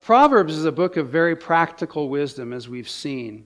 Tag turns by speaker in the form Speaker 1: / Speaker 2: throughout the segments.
Speaker 1: Proverbs is a book of very practical wisdom, as we've seen.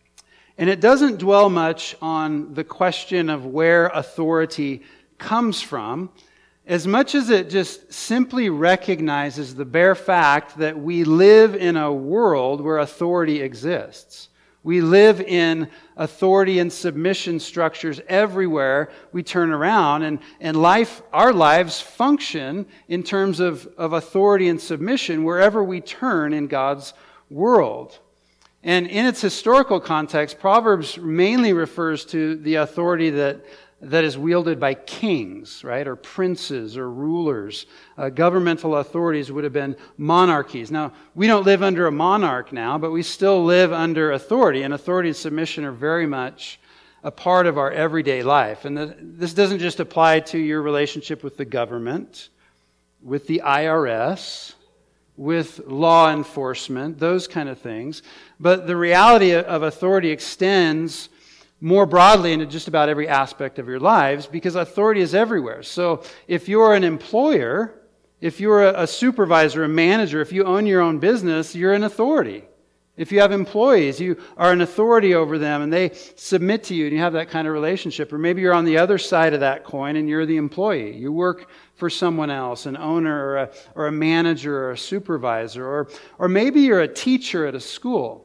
Speaker 1: And it doesn't dwell much on the question of where authority comes from, as much as it just simply recognizes the bare fact that we live in a world where authority exists. We live in authority and submission structures everywhere we turn around, and our lives function in terms of authority and submission wherever we turn in God's world. And in its historical context, Proverbs mainly refers to the authority that is wielded by kings, right, or princes or rulers. Governmental authorities would have been monarchies. Now, we don't live under a monarch now, but we still live under authority, and authority and submission are very much a part of our everyday life. And this doesn't just apply to your relationship with the government, with the IRS, with law enforcement, those kind of things. But the reality of authority extends more broadly into just about every aspect of your lives, because authority is everywhere. So if you're an employer, if you're a supervisor, a manager, if you own your own business, you're an authority. If you have employees, you are an authority over them and they submit to you and you have that kind of relationship. Or maybe you're on the other side of that coin and you're the employee. You work for someone else, an owner or a manager or a supervisor. Or maybe you're a teacher at a school.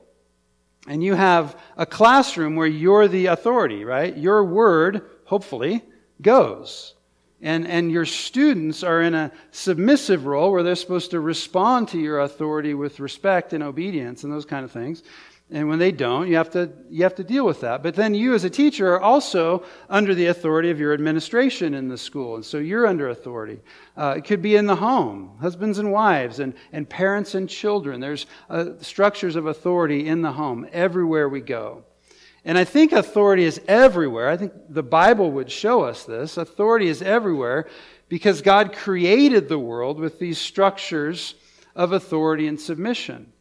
Speaker 1: And you have a classroom where you're the authority, right? Your word, hopefully, goes. And your students are in a submissive role where they're supposed to respond to your authority with respect and obedience and those kind of things. And when they don't, you have to deal with that. But then you as a teacher are also under the authority of your administration in the school. And so you're under authority. It could be in the home, husbands and wives, and parents and children. There's structures of authority in the home everywhere we go. And I think authority is everywhere. I think the Bible would show us this. Authority is everywhere because God created the world with these structures of authority and submission.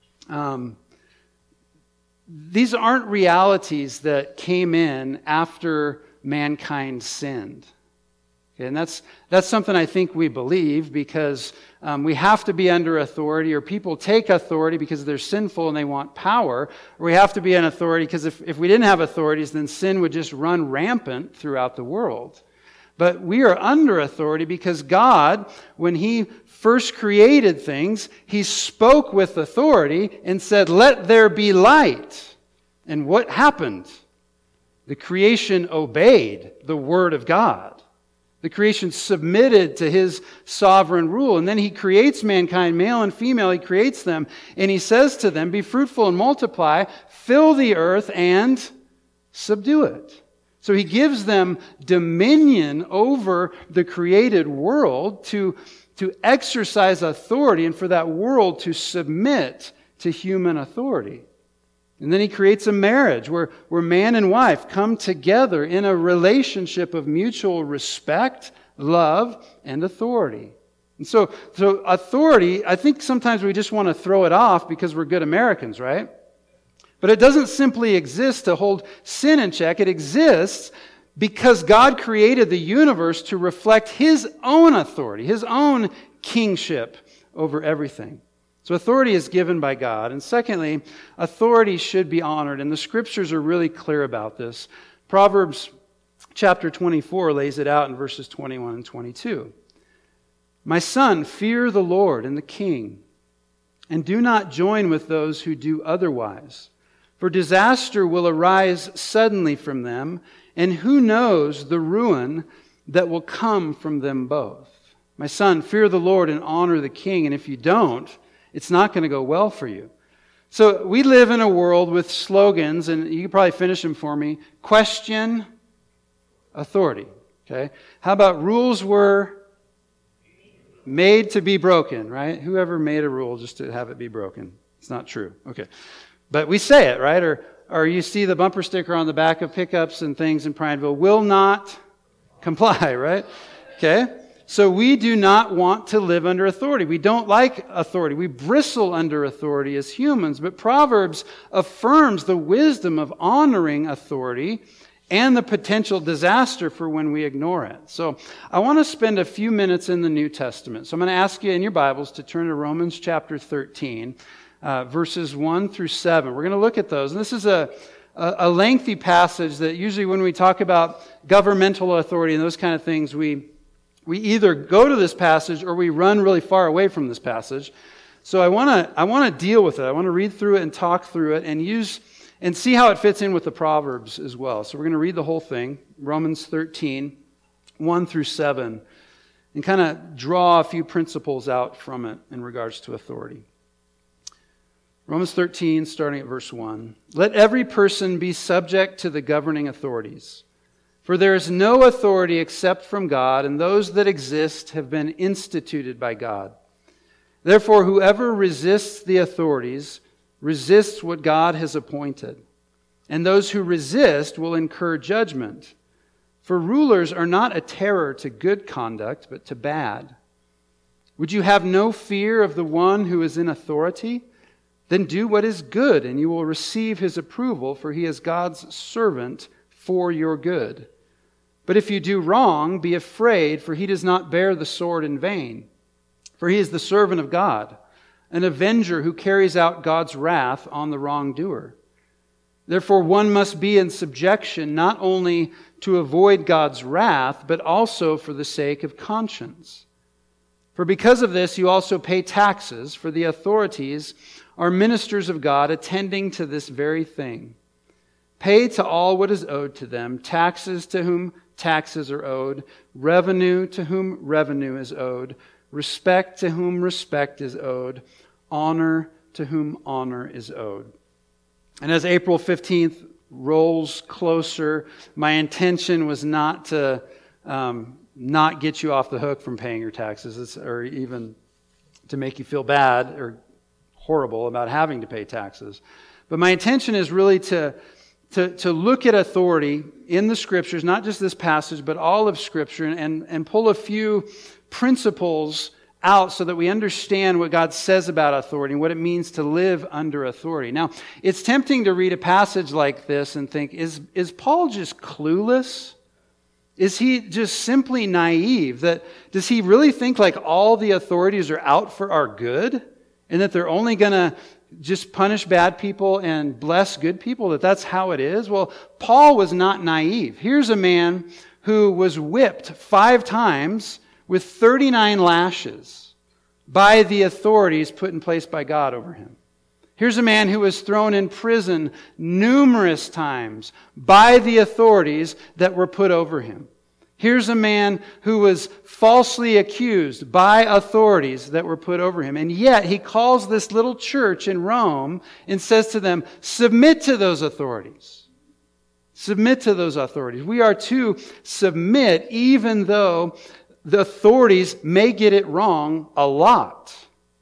Speaker 1: These aren't realities that came in after mankind sinned. Okay, and that's something I think we believe because we have to be under authority, or people take authority because they're sinful and they want power, or we have to be in authority because if we didn't have authorities, then sin would just run rampant throughout the world. But we are under authority because God, when He first created things, He spoke with authority and said, "Let there be light." And what happened? The creation obeyed the Word of God. The creation submitted to His sovereign rule. And then He creates mankind, male and female, He creates them. And He says to them, "Be fruitful and multiply, fill the earth and subdue it." So He gives them dominion over the created world to exercise authority and for that world to submit to human authority. And then He creates a marriage where man and wife come together in a relationship of mutual respect, love, and authority. And so authority, I think sometimes we just want to throw it off because we're good Americans, right? But it doesn't simply exist to hold sin in check. It exists because God created the universe to reflect His own authority, His own kingship over everything. So authority is given by God. And secondly, authority should be honored. And the Scriptures are really clear about this. Proverbs chapter 24 lays it out in verses 21 and 22. "My son, fear the Lord and the king, and do not join with those who do otherwise. For disaster will arise suddenly from them, and who knows the ruin that will come from them both. My son, fear the Lord and honor the king, and if you don't, it's not going to go well for you." So we live in a world with slogans, and you can probably finish them for me. Question authority. Okay? How about rules were made to be broken, right? Whoever made a rule just to have it be broken? It's not true. Okay. But we say it, right? Or you see the bumper sticker on the back of pickups and things in Prineville, "Will not comply," right? Okay? So we do not want to live under authority. We don't like authority. We bristle under authority as humans. But Proverbs affirms the wisdom of honoring authority and the potential disaster for when we ignore it. So I want to spend a few minutes in the New Testament. So I'm going to ask you in your Bibles to turn to Romans chapter 13, verses 1 through 7. We're going to look at those. And this is a lengthy passage that usually when we talk about governmental authority and those kind of things, we either go to this passage or we run really far away from this passage. So I want to deal with it. I want to read through it and talk through it and see how it fits in with the Proverbs as well. So we're going to read the whole thing, Romans 13, 1 through 7, and kind of draw a few principles out from it in regards to authority. Romans 13, starting at verse 1. Let every person be subject to the governing authorities. For there is no authority except from God, and those that exist have been instituted by God. Therefore, whoever resists the authorities resists what God has appointed. And those who resist will incur judgment. For rulers are not a terror to good conduct, but to bad. Would you have no fear of the one who is in authority? Then do what is good, and you will receive his approval, for he is God's servant for your good. But if you do wrong, be afraid, for he does not bear the sword in vain. For he is the servant of God, an avenger who carries out God's wrath on the wrongdoer. Therefore, one must be in subjection not only to avoid God's wrath, but also for the sake of conscience. For because of this, you also pay taxes, for the authorities are ministers of God, attending to this very thing. Pay to all what is owed to them, taxes to whom taxes are owed, revenue to whom revenue is owed, respect to whom respect is owed, honor to whom honor is owed. And as April 15th rolls closer, my intention was not to not get you off the hook from paying your taxes, or even to make you feel bad or horrible about having to pay taxes. But my intention is really to look at authority in the Scriptures, not just this passage, but all of Scripture, and pull a few principles out so that we understand what God says about authority and what it means to live under authority. Now, it's tempting to read a passage like this and think, is Paul just clueless? Is he just simply naive? Does he really think like all the authorities are out for our good and that they're only going to just punish bad people and bless good people, that's how it is? Well, Paul was not naive. Here's a man who was whipped 5 times with 39 lashes by the authorities put in place by God over him. Here's a man who was thrown in prison numerous times by the authorities that were put over him. Here's a man who was falsely accused by authorities that were put over him. And yet he calls this little church in Rome and says to them, submit to those authorities. Submit to those authorities. We are to submit even though the authorities may get it wrong a lot.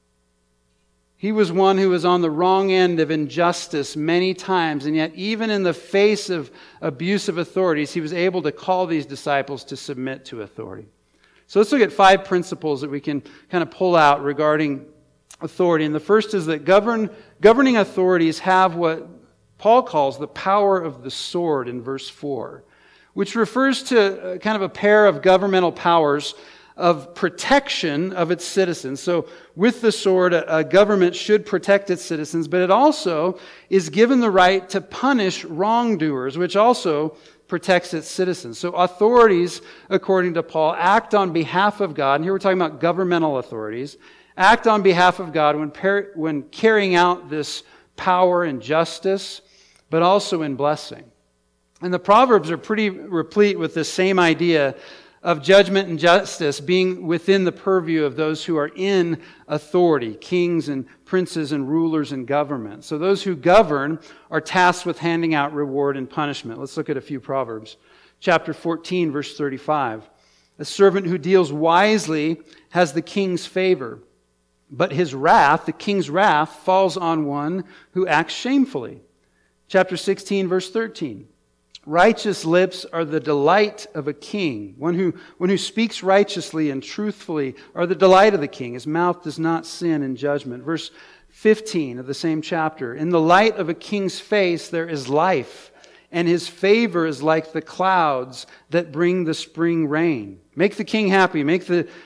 Speaker 1: He was one who was on the wrong end of injustice many times, and yet even in the face of abusive authorities, he was able to call these disciples to submit to authority. So let's look at 5 principles that we can kind of pull out regarding authority. And the first is that governing authorities have what Paul calls the power of the sword in verse 4, which refers to kind of a pair of governmental powers of protection of its citizens. So with the sword, a government should protect its citizens, but it also is given the right to punish wrongdoers, which also protects its citizens. So authorities, according to Paul, act on behalf of God, and here we're talking about governmental authorities, act on behalf of God when carrying out this power and justice, but also in blessing. And the Proverbs are pretty replete with this same idea of judgment and justice being within the purview of those who are in authority, kings and princes and rulers and government. So those who govern are tasked with handing out reward and punishment. Let's look at a few Proverbs. Chapter 14, verse 35. A servant who deals wisely has the king's favor, but his wrath, the king's wrath, falls on one who acts shamefully. Chapter 16, verse 13. Righteous lips are the delight of a king. One who speaks righteously and truthfully are the delight of the king. His mouth does not sin in judgment. Verse 15 of the same chapter. In the light of a king's face there is life, and his favor is like the clouds that bring the spring rain. Make the king happy, make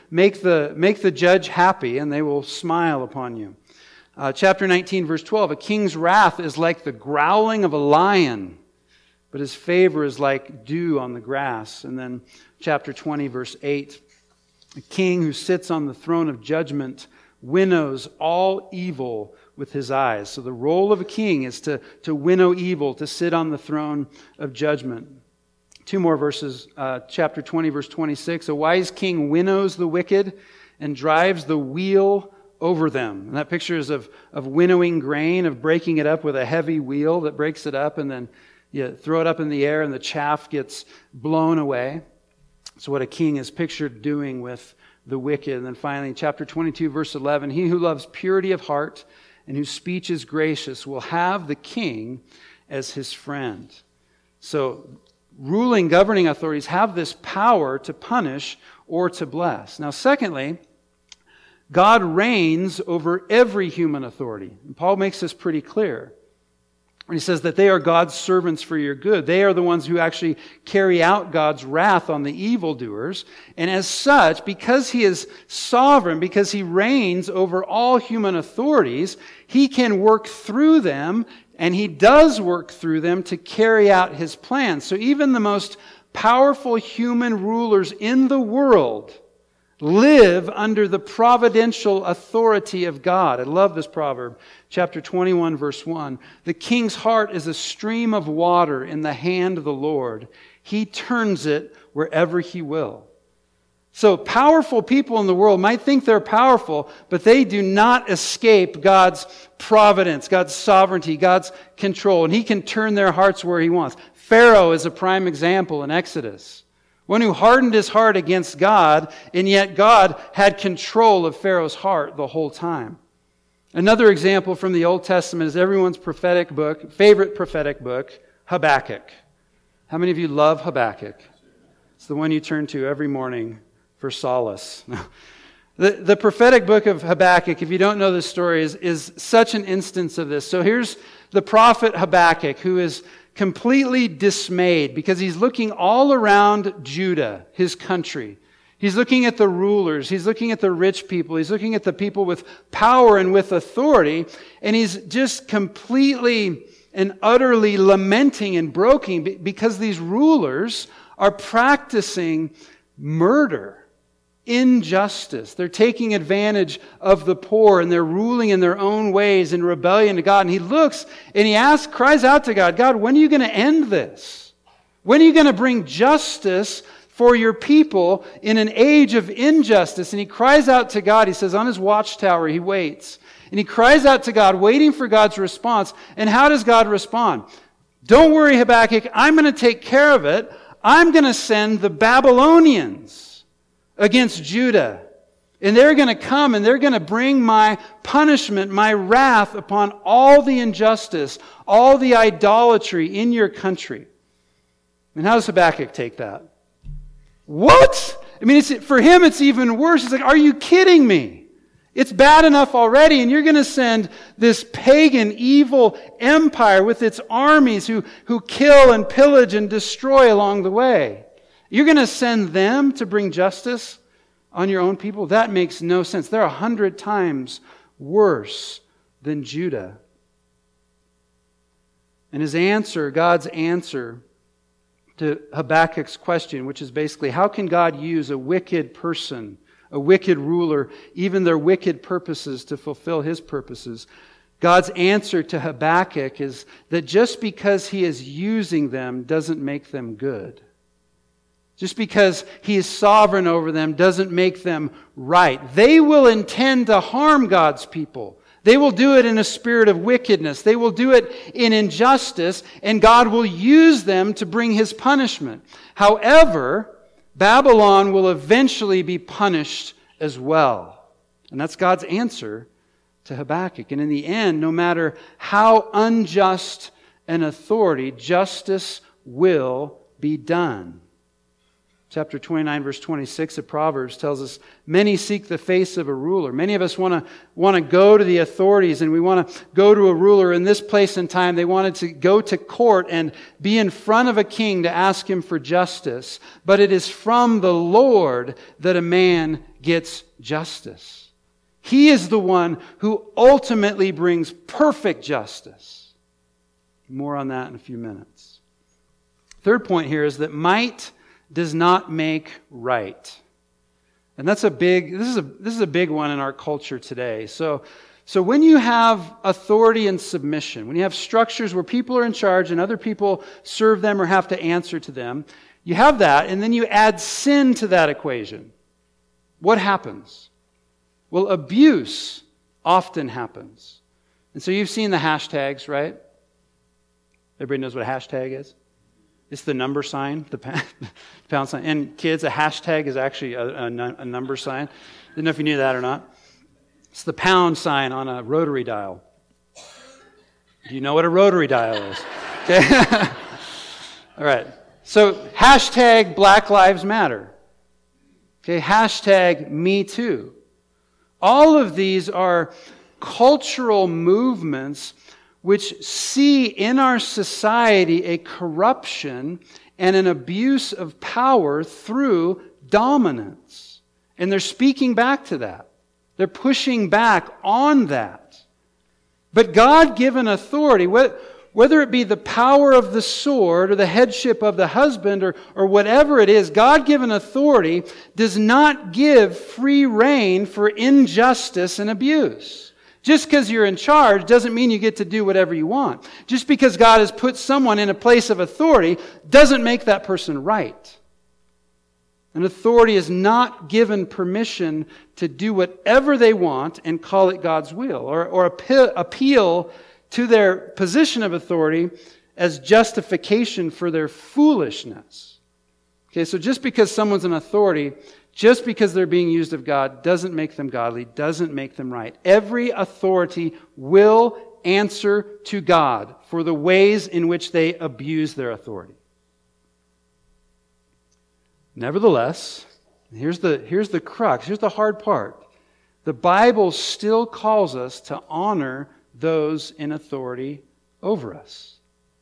Speaker 1: the judge happy, and they will smile upon you. Chapter 19, verse 12, a king's wrath is like the growling of a lion, but his favor is like dew on the grass. And then chapter 20, verse 8, a king who sits on the throne of judgment winnows all evil with his eyes. So the role of a king is to winnow evil, to sit on the throne of judgment. Two more verses, chapter 20, verse 26. A wise king winnows the wicked and drives the wheel over them. And that picture is of winnowing grain, of breaking it up with a heavy wheel that breaks it up, and then you throw it up in the air and the chaff gets blown away. So what a king is pictured doing with the wicked. And then finally, chapter 22, verse 11, he who loves purity of heart and whose speech is gracious will have the king as his friend. So ruling, governing authorities have this power to punish or to bless. Now, secondly, God reigns over every human authority. And Paul makes this pretty clear. He says that they are God's servants for your good. They are the ones who actually carry out God's wrath on the evildoers. And as such, because he is sovereign, because he reigns over all human authorities, he can work through them, and he does work through them to carry out his plan. So even the most powerful human rulers in the world live under the providential authority of God. I love this proverb. Chapter 21, verse 1. The king's heart is a stream of water in the hand of the Lord. He turns it wherever he will. So powerful people in the world might think they're powerful, but they do not escape God's providence, God's sovereignty, God's control. And he can turn their hearts where he wants. Pharaoh is a prime example in Exodus. One who hardened his heart against God, and yet God had control of Pharaoh's heart the whole time. Another example from the Old Testament is everyone's favorite prophetic book, Habakkuk. How many of you love Habakkuk? It's the one you turn to every morning for solace. The prophetic book of Habakkuk, if you don't know this story, is such an instance of this. So here's the prophet Habakkuk, who is completely dismayed because he's looking all around Judah, his country. He's looking at the rulers. He's looking at the rich people. He's looking at the people with power and with authority. And he's just completely and utterly lamenting and broken because these rulers are practicing murder, injustice. They're taking advantage of the poor, and they're ruling in their own ways in rebellion to God. And he looks and he cries out to God, God, when are you going to end this? When are you going to bring justice for your people in an age of injustice? And he cries out to God. He says on his watchtower, he waits. And he cries out to God, waiting for God's response. And how does God respond? Don't worry, Habakkuk, I'm going to take care of it. I'm going to send the Babylonians against Judah. And they're going to come and they're going to bring my punishment, my wrath upon all the injustice, all the idolatry in your country. And how does Habakkuk take that? What? I mean, for him it's even worse. He's like, are you kidding me? It's bad enough already, and you're going to send this pagan, evil empire with its armies who kill and pillage and destroy along the way. You're going to send them to bring justice on your own people? That makes no sense. They're 100 times worse than Judah. And his answer, God's answer to Habakkuk's question, which is basically, how can God use a wicked person, a wicked ruler, even their wicked purposes to fulfill his purposes? God's answer to Habakkuk is that just because he is using them doesn't make them good. Just because he is sovereign over them doesn't make them right. They will intend to harm God's people. They will do it in a spirit of wickedness. They will do it in injustice, and God will use them to bring his punishment. However, Babylon will eventually be punished as well. And that's God's answer to Habakkuk. And in the end, no matter how unjust an authority, justice will be done. Chapter 29, verse 26 of Proverbs tells us, many seek the face of a ruler. Many of us want to go to the authorities, and we want to go to a ruler in this place and time. They wanted to go to court and be in front of a king to ask him for justice. But it is from the Lord that a man gets justice. He is the one who ultimately brings perfect justice. More on that in a few minutes. Third point here is that might does not make right. And this is a big one in our culture today. So when you have authority and submission, when you have structures where people are in charge and other people serve them or have to answer to them, you have that, and then you add sin to that equation. What happens? Well, abuse often happens. And so you've seen the hashtags, right? Everybody knows what a hashtag is? It's the number sign, the pound sign. And kids, a hashtag is actually a number sign. Didn't know if you knew that or not. It's the pound sign on a rotary dial. Do you know what a rotary dial is? Okay. All right. So hashtag Black Lives Matter. Okay. Hashtag Me Too. All of these are cultural movements which see in our society a corruption and an abuse of power through dominance. And they're speaking back to that. They're pushing back on that. But God-given authority, whether it be the power of the sword or the headship of the husband or whatever it is, God-given authority does not give free rein for injustice and abuse. Just because you're in charge doesn't mean you get to do whatever you want. Just because God has put someone in a place of authority doesn't make that person right. An authority is not given permission to do whatever they want and call it God's will, or appeal to their position of authority as justification for their foolishness. Okay, so just because someone's an authority, just because they're being used of God, doesn't make them godly, doesn't make them right. Every authority will answer to God for the ways in which they abuse their authority. Nevertheless, here's the crux, here's the hard part. The Bible still calls us to honor those in authority over us.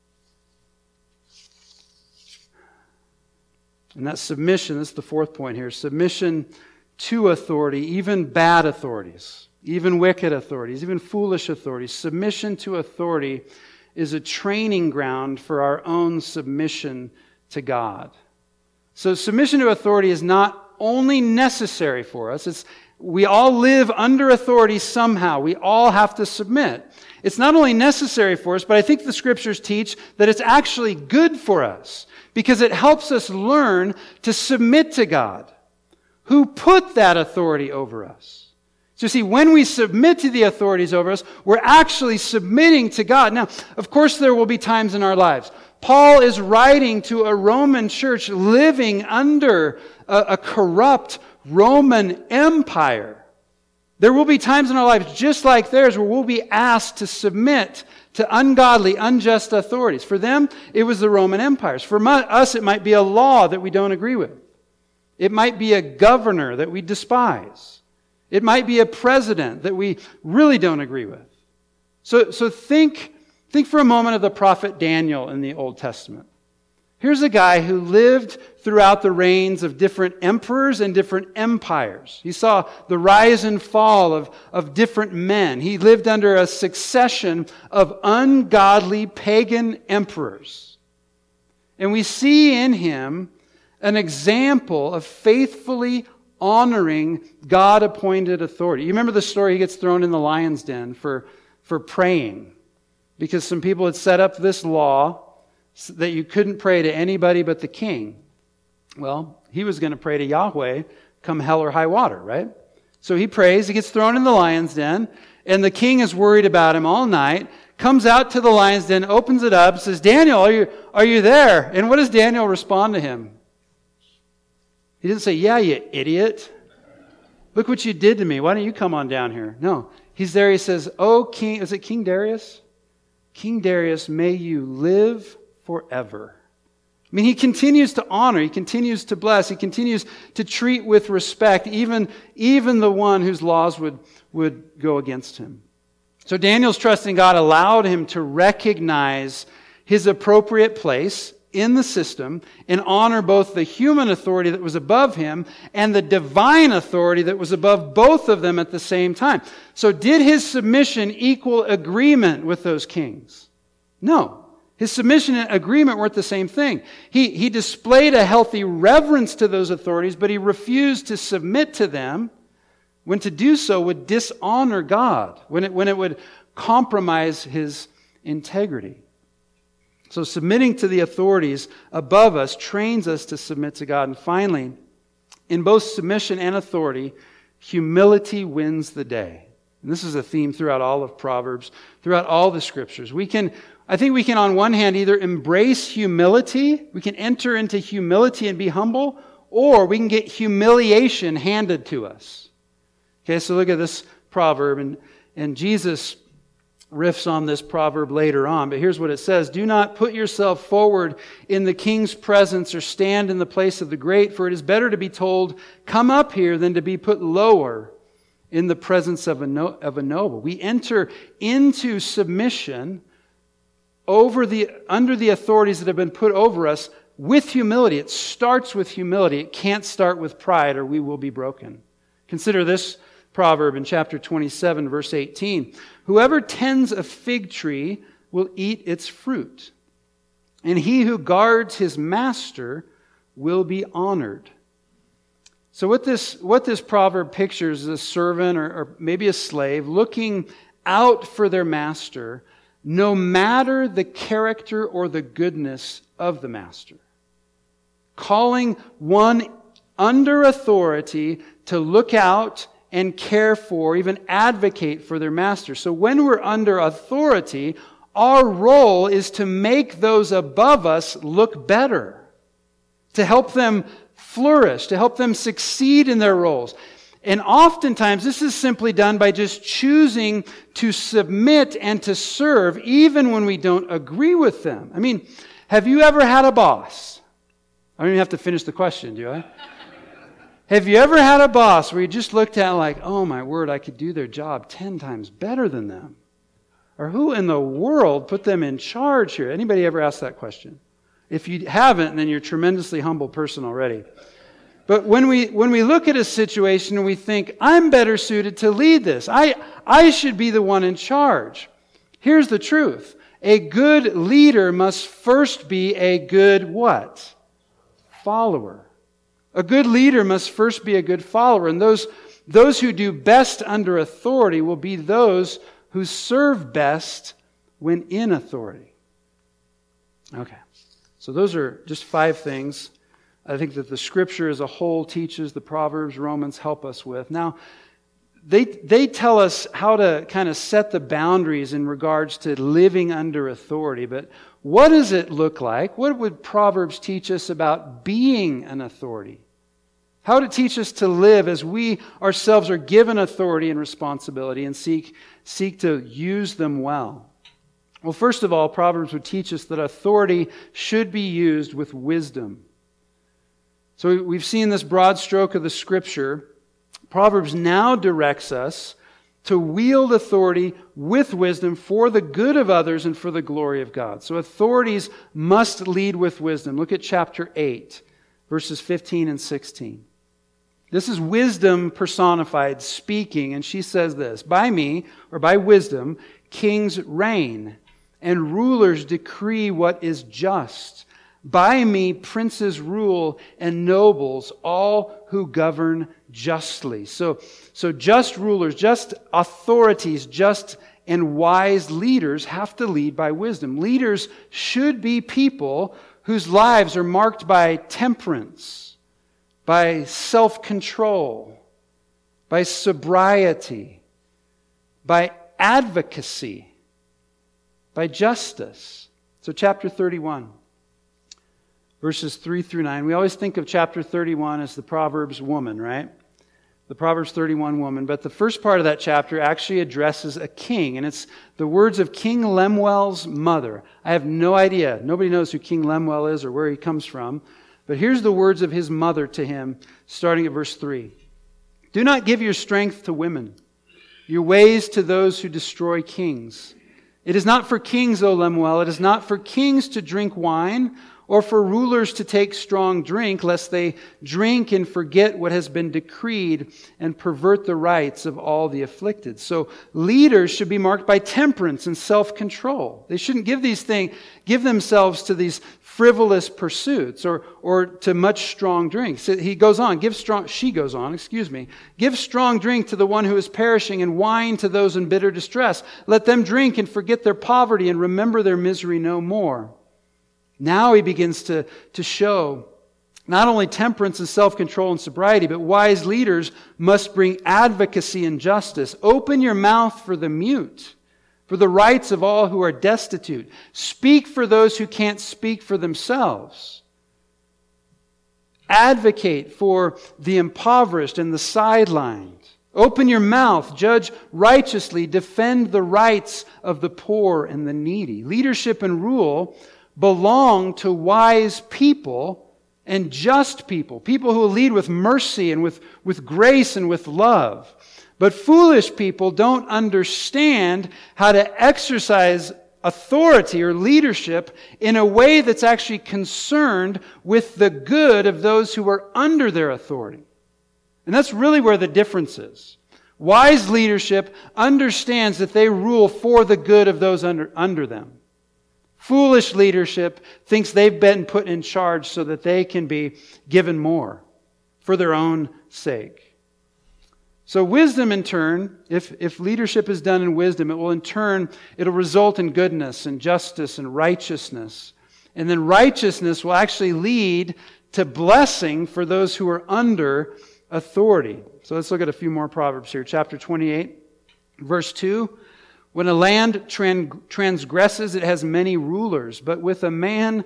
Speaker 1: And that submission, that's the fourth point here, submission to authority, even bad authorities, even wicked authorities, even foolish authorities. Submission to authority is a training ground for our own submission to God. So submission to authority is not only necessary for us, we all live under authority somehow. We all have to submit. It's not only necessary for us, but I think the Scriptures teach that it's actually good for us because it helps us learn to submit to God, who put that authority over us. So see, when we submit to the authorities over us, we're actually submitting to God. Now, of course, there will be times in our lives. Paul is writing to a Roman church living under a corrupt Roman Empire. There will be times in our lives just like theirs where we'll be asked to submit to ungodly, unjust authorities. For them, it was the Roman empires. For us, it might be a law that we don't agree with. It might be a governor that we despise. It might be a president that we really don't agree with. So think for a moment of the prophet Daniel in the Old Testament. Here's a guy who lived throughout the reigns of different emperors and different empires. He saw the rise and fall of different men. He lived under a succession of ungodly pagan emperors. And we see in him an example of faithfully honoring God-appointed authority. You remember the story? He gets thrown in the lion's den for praying because some people had set up this law that you couldn't pray to anybody but the king. Well, he was going to pray to Yahweh come hell or high water, right? So he prays, he gets thrown in the lion's den, and the king is worried about him all night, comes out to the lion's den, opens it up, says, Daniel, are you there? And what does Daniel respond to him? He didn't say, yeah, you idiot. Look what you did to me. Why don't you come on down here? No. He's there, he says, oh, King, is it King Darius? King Darius, may you live forever. I mean, he continues to honor, he continues to bless, he continues to treat with respect, even the one whose laws would go against him. So Daniel's trust in God allowed him to recognize his appropriate place in the system and honor both the human authority that was above him and the divine authority that was above both of them at the same time. So did his submission equal agreement with those kings? No. His submission and agreement weren't the same thing. He displayed a healthy reverence to those authorities, but he refused to submit to them when to do so would dishonor God, when it would compromise his integrity. So submitting to the authorities above us trains us to submit to God. And finally, in both submission and authority, humility wins the day. And this is a theme throughout all of Proverbs, throughout all the Scriptures. I think we can on one hand either embrace humility, we can enter into humility and be humble, or we can get humiliation handed to us. Okay, so look at this proverb, and Jesus riffs on this proverb later on, but here's what it says: "Do not put yourself forward in the king's presence or stand in the place of the great, for it is better to be told, 'Come up here,' than to be put lower in the presence of a noble." We enter into submission under the authorities that have been put over us with humility. It starts with humility. It can't start with pride, or we will be broken. Consider this proverb in chapter 27, verse 18. "Whoever tends a fig tree will eat its fruit, and he who guards his master will be honored." So what this proverb pictures is a servant or maybe a slave looking out for their master, no matter the character or the goodness of the master. Calling one under authority to look out and care for, even advocate for their master. So when we're under authority, our role is to make those above us look better, to help them flourish, to help them succeed in their roles. And oftentimes this is simply done by just choosing to submit and to serve even when we don't agree with them. I mean, have you ever had a boss? I don't even have to finish the question, do I? Have you ever had a boss where you just looked at like, oh my word, I could do their job 10 times better than them? Or who in the world put them in charge here? Anybody ever asked that question? If you haven't, then you're a tremendously humble person already. But when we look at a situation and we think, I'm better suited to lead this. I should be the one in charge. Here's the truth. A good leader must first be a good what? Follower. A good leader must first be a good follower. And those who do best under authority will be those who serve best when in authority. Okay. So those are just 5 things I think that the Scripture as a whole teaches, the Proverbs, Romans help us with. Now, they tell us how to kind of set the boundaries in regards to living under authority. But what does it look like? What would Proverbs teach us about being an authority? How would it teach us to live as we ourselves are given authority and responsibility and seek to use them well? Well, first of all, Proverbs would teach us that authority should be used with wisdom. So we've seen this broad stroke of the Scripture. Proverbs now directs us to wield authority with wisdom for the good of others and for the glory of God. So authorities must lead with wisdom. Look at chapter 8, verses 15 and 16. This is wisdom personified speaking, and she says this: "By me, or by wisdom, kings reign, and rulers decree what is just. By me, princes rule, and nobles, all who govern justly." So just rulers, just authorities, just and wise leaders have to lead by wisdom. Leaders should be people whose lives are marked by temperance, by self-control, by sobriety, by advocacy, by justice. So chapter 31. Verses 3 through 9. We always think of chapter 31 as the Proverbs woman, right? the Proverbs 31 woman, but the first part of that chapter actually addresses a king, and it's the words of King Lemuel's mother. I have no idea. Nobody knows who King Lemuel is or where he comes from, but here's the words of his mother to him, starting at verse 3. Do not give your strength to women, your ways to those who destroy kings. It is not for kings, O Lemuel, it is not for kings to drink wine, or for rulers to take strong drink, lest they drink and forget what has been decreed and pervert the rights of all the afflicted. So leaders should be marked by temperance and self-control. They shouldn't give themselves to these frivolous pursuits or to much strong drink. So he goes on, give strong drink to the one who is perishing and wine to those in bitter distress. Let them drink and forget their poverty and remember their misery no more. Now he begins to show not only temperance and self-control and sobriety, but wise leaders must bring advocacy and justice. Open your mouth for the mute, for the rights of all who are destitute. Speak for those who can't speak for themselves. Advocate for the impoverished and the sidelined. Open your mouth, judge righteously, defend the rights of the poor and the needy. Leadership and rule belong to wise people and just people who lead with mercy and with grace and with love. But foolish people don't understand how to exercise authority or leadership in a way that's actually concerned with the good of those who are under their authority. And that's really where the difference is. Wise leadership understands that they rule for the good of those under them. Foolish leadership thinks they've been put in charge so that they can be given more for their own sake. So wisdom in turn, if leadership is done in wisdom, it'll result in goodness and justice and righteousness. And then righteousness will actually lead to blessing for those who are under authority. So let's look at a few more Proverbs here. Chapter 28, verse 2. When a land transgresses, it has many rulers, but with a man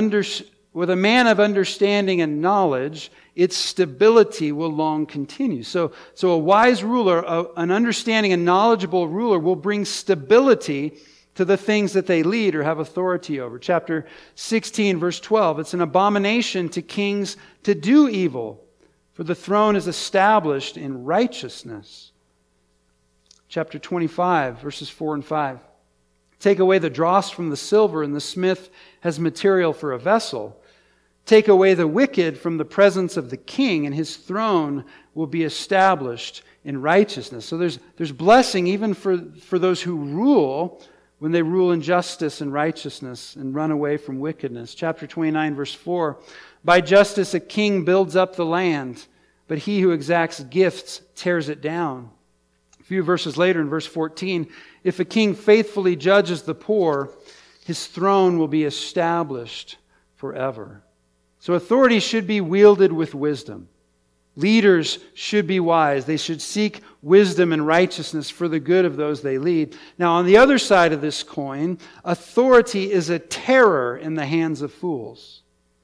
Speaker 1: of understanding and knowledge, its stability will long continue. So a wise ruler, an understanding and knowledgeable ruler will bring stability to the things that they lead or have authority over. Chapter 16, verse 12, it's an abomination to kings to do evil, for the throne is established in righteousness. Chapter 25, verses 4 and 5. Take away the dross from the silver, and the smith has material for a vessel. Take away the wicked from the presence of the king, and his throne will be established in righteousness. So there's blessing even for those who rule when they rule in justice and righteousness and run away from wickedness. Chapter 29, verse 4. By justice a king builds up the land, but he who exacts gifts tears it down. A few verses later in verse 14, if a king faithfully judges the poor, his throne will be established forever. So authority should be wielded with wisdom. Leaders should be wise. They should seek wisdom and righteousness for the good of those they lead. Now, on the other side of this coin, authority is a terror in the hands of fools.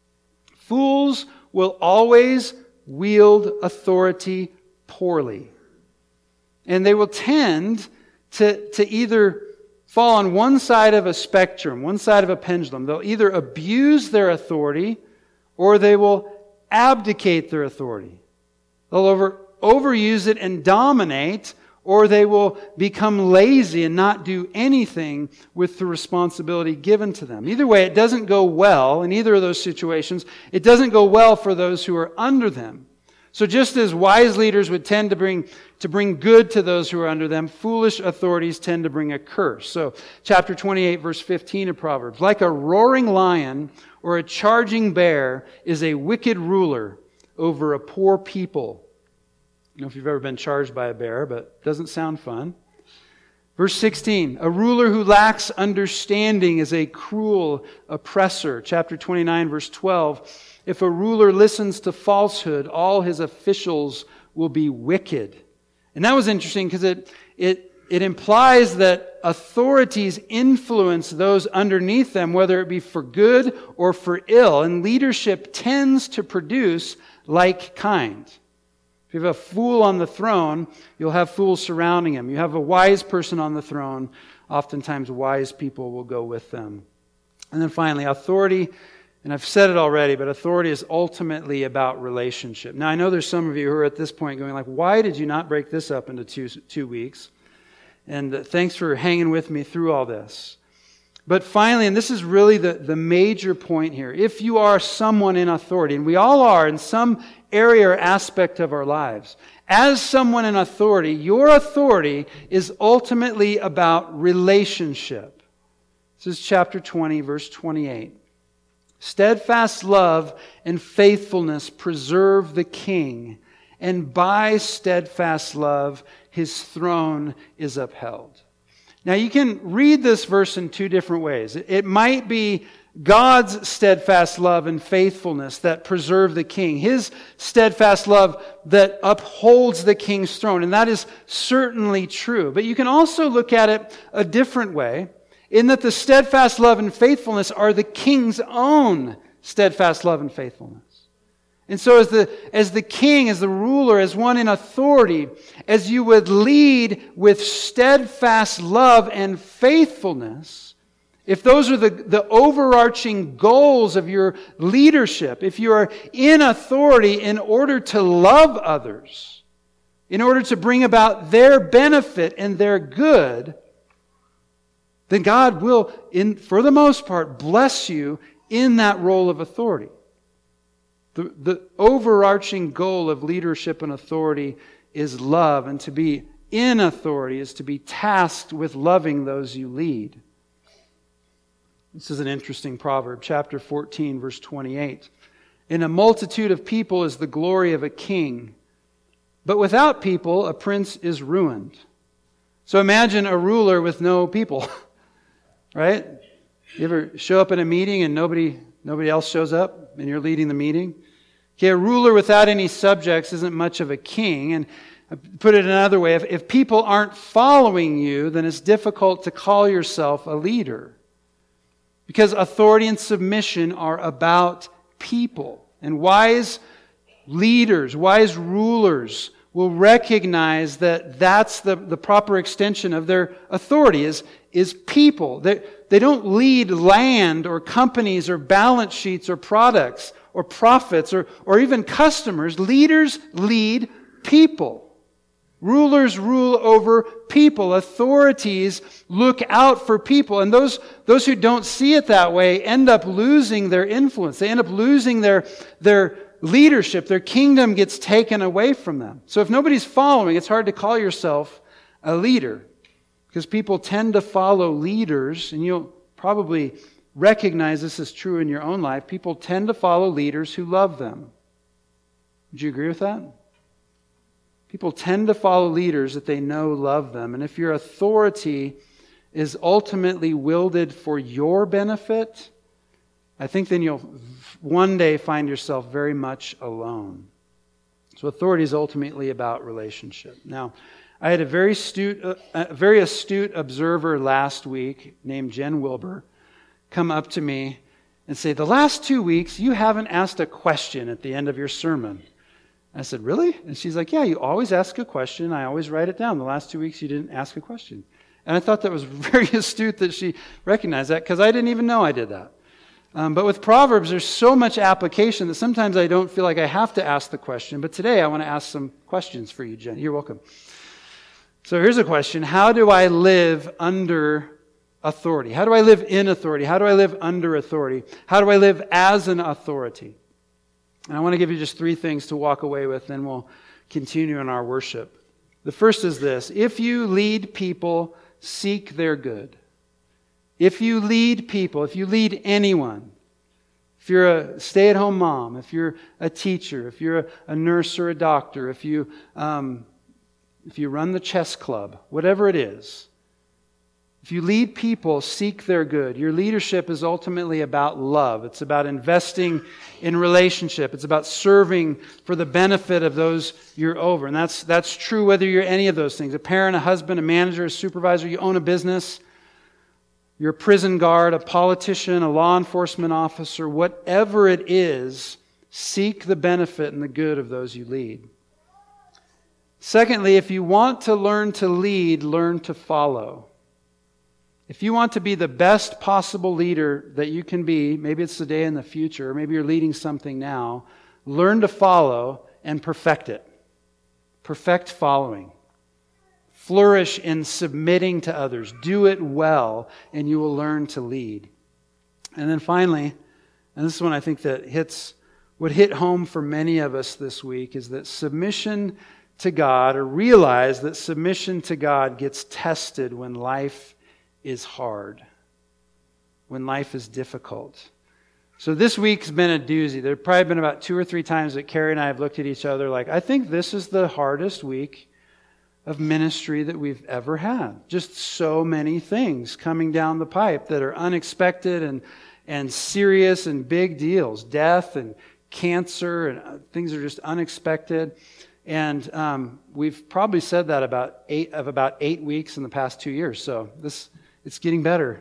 Speaker 1: Fools will always wield authority poorly. And they will tend to either fall on one side of a spectrum, one side of a pendulum. They'll either abuse their authority or they will abdicate their authority. They'll overuse it and dominate, or they will become lazy and not do anything with the responsibility given to them. Either way, it doesn't go well in either of those situations. It doesn't go well for those who are under them. So just as wise leaders would tend to bring good to those who are under them, foolish authorities tend to bring a curse. So chapter 28, verse 15 of Proverbs. Like a roaring lion or a charging bear is a wicked ruler over a poor people. I don't know if you've ever been charged by a bear, but it doesn't sound fun. Verse 16, a ruler who lacks understanding is a cruel oppressor. Chapter 29, verse 12, if a ruler listens to falsehood, all his officials will be wicked. And that was interesting because it implies that authorities influence those underneath them, whether it be for good or for ill. And leadership tends to produce like kind. If If you have a fool on the throne, you'll have fools surrounding him. You have a wise person on the throne, oftentimes wise people will go with them. And then finally, authority, and I've said it already, but authority is ultimately about relationship. Now, I know there's some of you who are at this point going like, why did you not break this up into two weeks? And thanks for hanging with me through all this. But finally, and this is really the major point here, if you are someone in authority, and we all are in some area or aspect of our lives, as someone in authority, your authority is ultimately about relationship. This is chapter 20, verse 28. Steadfast love and faithfulness preserve the king, and by steadfast love his throne is upheld. Now you can read this verse in two different ways. It might be God's steadfast love and faithfulness that preserve the king. His steadfast love that upholds the king's throne. And that is certainly true. But you can also look at it a different way, in that the steadfast love and faithfulness are the king's own steadfast love and faithfulness. And so as the king, as the ruler, as one in authority, as you would lead with steadfast love and faithfulness, if those are the overarching goals of your leadership, if you are in authority in order to love others, in order to bring about their benefit and their good, then God will, for the most part, bless you in that role of authority. The overarching goal of leadership and authority is love, and to be in authority is to be tasked with loving those you lead. This is an interesting proverb, chapter 14, verse 28. In a multitude of people is the glory of a king, but without people a prince is ruined. So imagine a ruler with no people, right? You ever show up in a meeting and nobody else shows up and you're leading the meeting? Okay, a ruler without any subjects isn't much of a king. And put it another way, if people aren't following you, then it's difficult to call yourself a leader. Because authority and submission are about people. And wise leaders, wise rulers will recognize that that's the proper extension of their authority is people. They don't lead land or companies or balance sheets or products or profits or even customers. Leaders lead people. Rulers rule over people. Authorities look out for people. And those who don't see it that way end up losing their influence. They end up losing their leadership. Their kingdom gets taken away from them. So if nobody's following, it's hard to call yourself a leader. Because people tend to follow leaders, and you'll probably recognize this is true in your own life. People tend to follow leaders who love them. Would you agree with that? People tend to follow leaders that they know love them. And if your authority is ultimately wielded for your benefit, I think then you'll one day find yourself very much alone. So authority is ultimately about relationship. Now, I had a very astute observer last week named Jen Wilbur come up to me and say, the last 2 weeks you haven't asked a question at the end of your sermon. I said, really? And she's like, yeah, you always ask a question. I always write it down. The last 2 weeks you didn't ask a question. And I thought that was very astute that she recognized that, because I didn't even know I did that. But with Proverbs, there's so much application that sometimes I don't feel like I have to ask the question. But today I want to ask some questions for you, Jen. You're welcome. So here's a question. How do I live under authority? How do I live in authority? How do I live under authority? How do I live as an authority? And I want to give you just 3 things to walk away with, then we'll continue in our worship. The first is this. If you lead people, seek their good. If you lead people, if you lead anyone, if you're a stay-at-home mom, if you're a teacher, if you're a nurse or a doctor, if you run the chess club, whatever it is, if you lead people, seek their good. Your leadership is ultimately about love. It's about investing in relationship. It's about serving for the benefit of those you're over. And that's true whether you're any of those things. A parent, a husband, a manager, a supervisor, you own a business, you're a prison guard, a politician, a law enforcement officer, whatever it is, seek the benefit and the good of those you lead. Secondly, if you want to learn to lead, learn to follow. If you want to be the best possible leader that you can be, maybe it's today in the future, or maybe you're leading something now, learn to follow and perfect it. Perfect following. Flourish in submitting to others. Do it well, and you will learn to lead. And then finally, and this is one I think that would hit home for many of us this week, is that submission to God, or realize that submission to God gets tested when life is hard, when life is difficult. So this week's been a doozy. There have probably been about 2 or 3 times that Carrie and I have looked at each other like, I think this is the hardest week of ministry that we've ever had. Just so many things coming down the pipe that are unexpected and serious and big deals. Death and cancer and things are just unexpected. And we've probably said that about 8 weeks in the past 2 years. So it's getting better.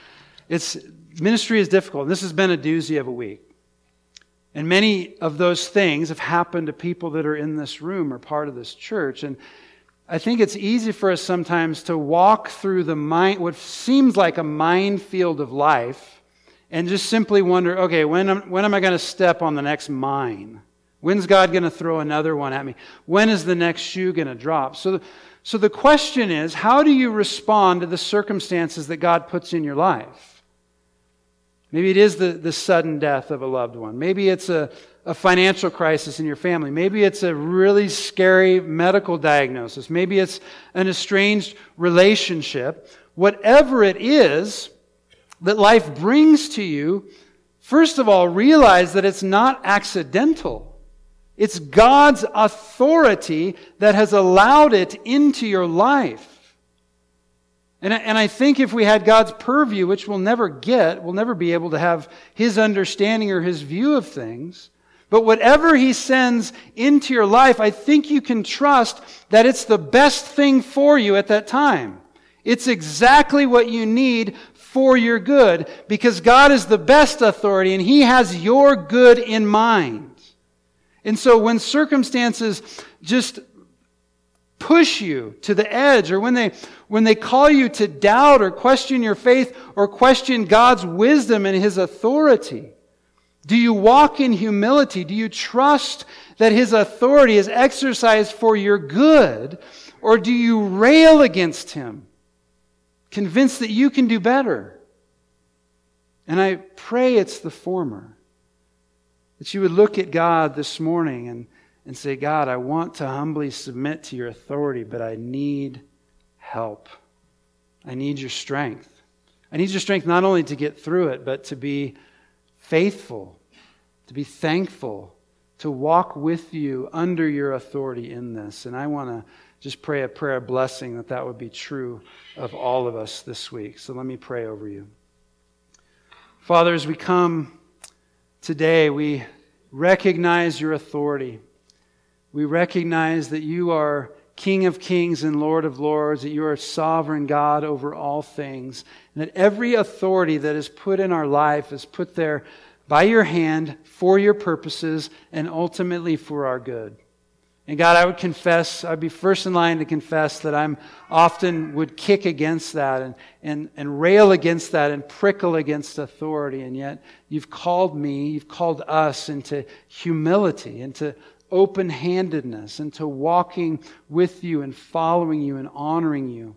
Speaker 1: Ministry is difficult. This has been a doozy of a week. And many of those things have happened to people that are in this room or part of this church. And I think it's easy for us sometimes to walk through what seems like a minefield of life and just simply wonder, okay, when am I going to step on the next mine? When's God going to throw another one at me? When is the next shoe going to drop? So the question is, how do you respond to the circumstances that God puts in your life? Maybe it is the sudden death of a loved one. Maybe it's a financial crisis in your family. Maybe it's a really scary medical diagnosis. Maybe it's an estranged relationship. Whatever it is that life brings to you, first of all, realize that it's not accidental. It's God's authority that has allowed it into your life. And I think if we had God's purview, which we'll never get, we'll never be able to have His understanding or His view of things. But whatever He sends into your life, I think you can trust that it's the best thing for you at that time. It's exactly what you need for your good, because God is the best authority and He has your good in mind. And so when circumstances just push you to the edge, or when they call you to doubt or question your faith or question God's wisdom and His authority, do you walk in humility? Do you trust that His authority is exercised for your good? Or do you rail against Him, convinced that you can do better? And I pray it's the former. That you would look at God this morning and say, God, I want to humbly submit to your authority, but I need help. I need your strength. I need your strength not only to get through it, but to be faithful, to be thankful, to walk with you under your authority in this. And I want to just pray a prayer of blessing that would be true of all of us this week. So let me pray over you. Father, as we come today, we recognize your authority. We recognize that you are King of kings and Lord of lords, that you are sovereign God over all things, and that every authority that is put in our life is put there by your hand for your purposes and ultimately for our good. And God, I would confess, I'd be first in line to confess that I'm often would kick against that and rail against that and prickle against authority. And yet you've called me, you've called us into humility, into open-handedness, into walking with you and following you and honoring you.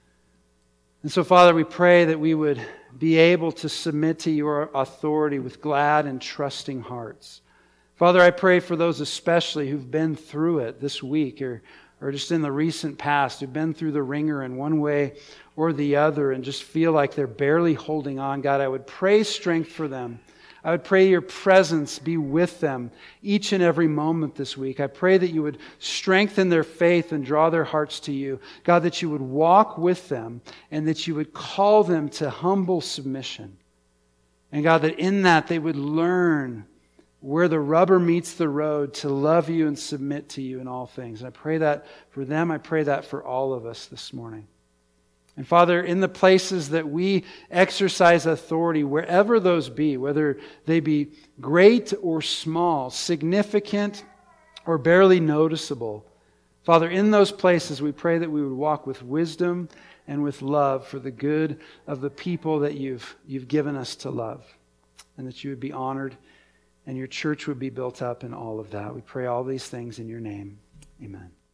Speaker 1: And so, Father, we pray that we would be able to submit to your authority with glad and trusting hearts. Father, I pray for those especially who've been through it this week or just in the recent past, who've been through the ringer in one way or the other and just feel like they're barely holding on. God, I would pray strength for them. I would pray your presence be with them each and every moment this week. I pray that you would strengthen their faith and draw their hearts to you. God, that you would walk with them and that you would call them to humble submission. And God, that in that they would learn where the rubber meets the road to love you and submit to you in all things. And I pray that for them. I pray that for all of us this morning. And Father, in the places that we exercise authority, wherever those be, whether they be great or small, significant or barely noticeable, Father, in those places, we pray that we would walk with wisdom and with love for the good of the people that you've given us to love, and that you would be honored and your church would be built up in all of that. We pray all these things in your name. Amen.